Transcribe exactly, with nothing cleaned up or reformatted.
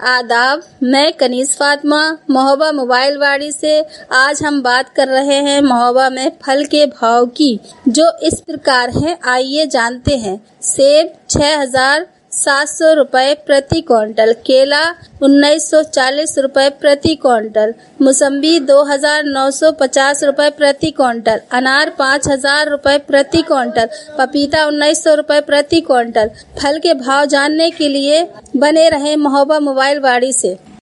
आदाब, मैं कनीज़ फातिमा महोबा मोबाइल वाड़ी से। आज हम बात कर रहे हैं महोबा में फल के भाव की, जो इस प्रकार हैं, आइए जानते हैं। सेब छह हजार सात सौ रुपए प्रति क्विंटल, केला उन्नीस सौ चालीस रुपए प्रति क्विंटल, मौसम्बी दो हजार नौ सौ पचास रुपए प्रति क्विंटल, अनार पाँच हजार रुपए प्रति क्विंटल, पपीता उन्नीस सौ रुपए प्रति क्विंटल। फल के भाव जानने के लिए बने रहें महोबा मोबाइल वाड़ी से।